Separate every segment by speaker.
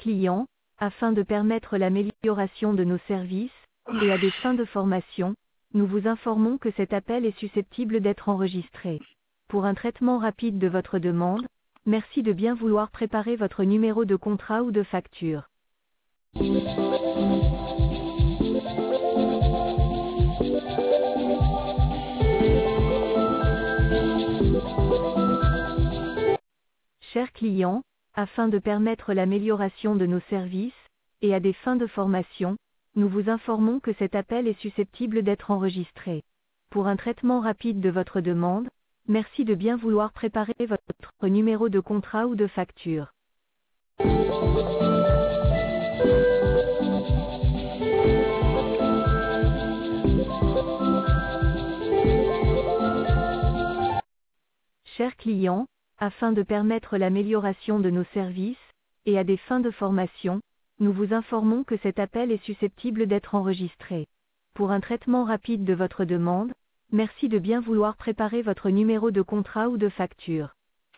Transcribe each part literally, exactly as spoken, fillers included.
Speaker 1: clients, afin de permettre l'amélioration de nos services, et à des fins de formation, nous vous informons que cet appel est susceptible d'être enregistré. Pour un traitement rapide de votre demande, merci de bien vouloir préparer votre numéro de contrat ou de facture. Chers clients, afin de permettre l'amélioration de nos services, et à des fins de formation, nous vous informons que cet appel est susceptible d'être enregistré. Pour un traitement rapide de votre demande, merci de bien vouloir préparer votre numéro de contrat ou de facture. Chers clients, afin de permettre l'amélioration de nos services, et à des fins de formation, nous vous informons que cet appel est susceptible d'être enregistré. Pour un traitement rapide de votre demande, merci de bien vouloir préparer votre numéro de contrat ou de facture.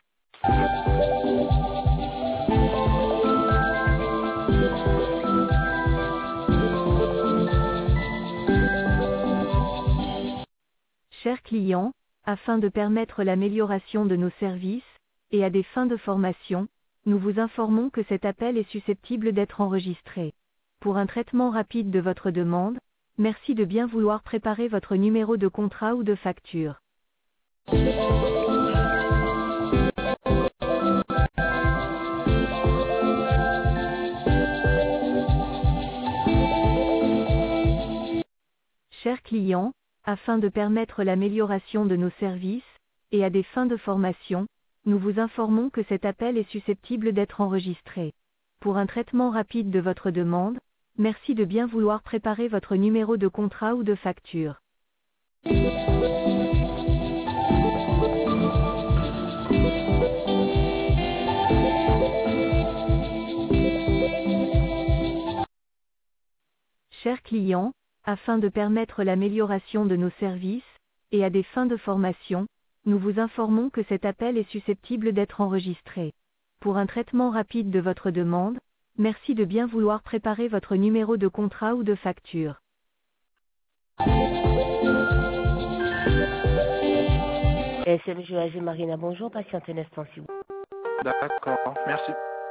Speaker 1: Chers clients, afin de permettre l'amélioration de nos services, et à des fins de formation, nous vous informons que cet appel est susceptible d'être enregistré. Pour un traitement rapide de votre demande, merci de bien vouloir préparer votre numéro de contrat ou de facture. Chers clients, afin de permettre l'amélioration de nos services, et à des fins de formation, nous vous informons que cet appel est susceptible d'être enregistré. Pour un traitement rapide de votre demande, merci de bien vouloir préparer votre numéro de contrat ou de facture. Chers clients, afin de permettre l'amélioration de nos services, et à des fins de formation, nous vous informons que cet appel est susceptible d'être enregistré. Pour un traitement rapide de votre demande, merci de bien vouloir préparer votre numéro de contrat ou de facture.
Speaker 2: S M G A G Marina, bonjour, patientez un instant s'il vous plaît.
Speaker 3: D'accord, merci.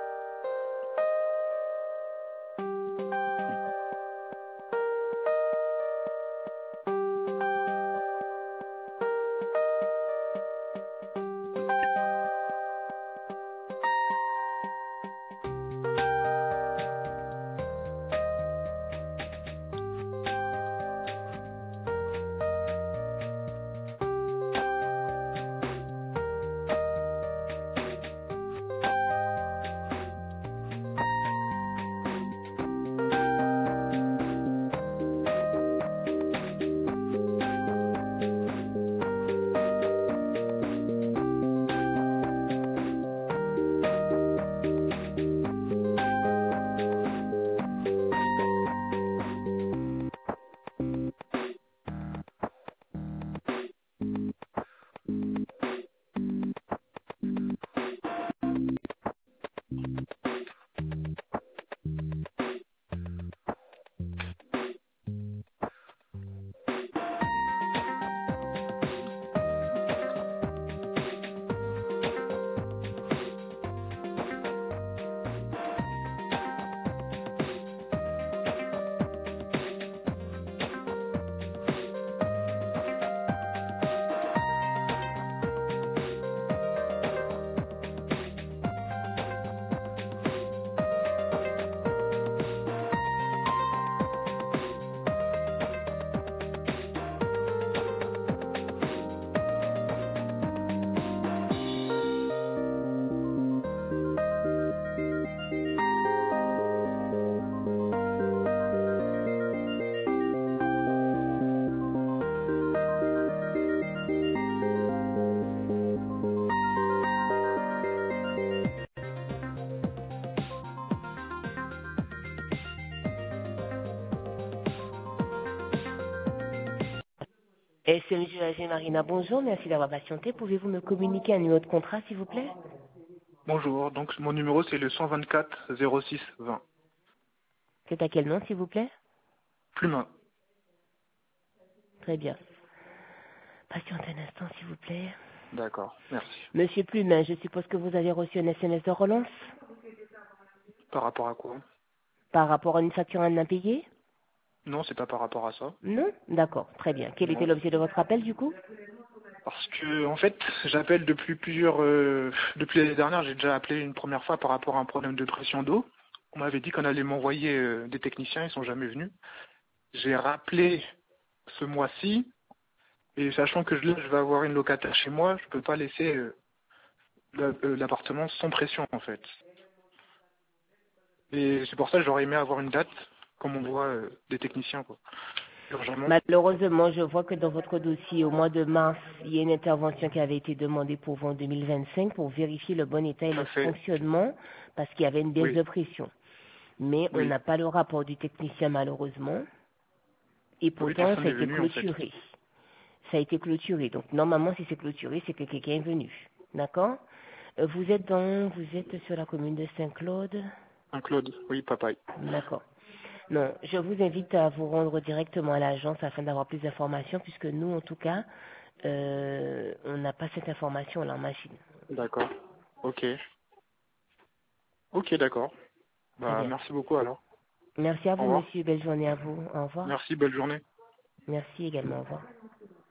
Speaker 2: S M G A G Marina, bonjour, merci d'avoir patienté. Pouvez-vous me communiquer un numéro de contrat, s'il vous plaît?
Speaker 3: Bonjour, donc mon numéro c'est le cent vingt-quatre zéro six vingt.
Speaker 2: C'est à quel nom, s'il vous plaît?
Speaker 3: Plumin.
Speaker 2: Très bien. Patientez un instant, s'il vous plaît.
Speaker 3: D'accord, merci.
Speaker 2: Monsieur Plumin, je suppose que vous avez reçu un S M S de relance
Speaker 3: Par rapport à quoi?
Speaker 2: par rapport à une facture à impayée?
Speaker 3: Non, c'est pas par rapport à ça.
Speaker 2: Non? D'accord, très bien. Quel était
Speaker 3: Non.
Speaker 2: l'objet de votre appel, du coup?
Speaker 3: Parce que en fait, j'appelle depuis plusieurs euh, depuis l'année dernière, j'ai déjà appelé une première fois par rapport à un problème de pression d'eau. On m'avait dit qu'on allait m'envoyer euh, des techniciens, ils sont jamais venus. J'ai rappelé ce mois-ci, et sachant que je, là, je vais avoir une locataire chez moi, je peux pas laisser euh, la- euh, l'appartement sans pression en fait. Et c'est pour ça que j'aurais aimé avoir une date, comme on voit euh, des techniciens, quoi. Urgemment.
Speaker 2: Malheureusement, je vois que dans votre dossier, au mois de mars, il y a une intervention qui avait été demandée pour vous en deux mille vingt-cinq pour vérifier le bon état et
Speaker 3: Tout
Speaker 2: le
Speaker 3: à fait.
Speaker 2: fonctionnement parce qu'il y avait une baisse
Speaker 3: Oui,
Speaker 2: de pression. Mais on
Speaker 3: oui.
Speaker 2: n'a pas le rapport du technicien malheureusement et
Speaker 3: Oui,
Speaker 2: pourtant ça
Speaker 3: personne
Speaker 2: a
Speaker 3: n'est
Speaker 2: été
Speaker 3: venu en fait.
Speaker 2: clôturé. Ça a été clôturé. Donc normalement, si c'est clôturé, c'est que quelqu'un est venu. D'accord? Euh, Vous êtes dans, vous êtes sur la commune de Saint-Claude.
Speaker 3: Un Claude, oui, papaye.
Speaker 2: D'accord. Non, je vous invite à vous rendre directement à l'agence afin d'avoir plus d'informations, puisque nous, en tout cas, euh, on n'a pas cette information-là en machine.
Speaker 3: D'accord. Ok. Ok, d'accord.
Speaker 2: Très
Speaker 3: Bah,
Speaker 2: bien.
Speaker 3: merci beaucoup alors.
Speaker 2: Merci à
Speaker 3: Au
Speaker 2: vous,
Speaker 3: revoir.
Speaker 2: monsieur. Belle journée à vous. Au revoir.
Speaker 3: Merci, belle journée.
Speaker 2: Merci également. Au revoir.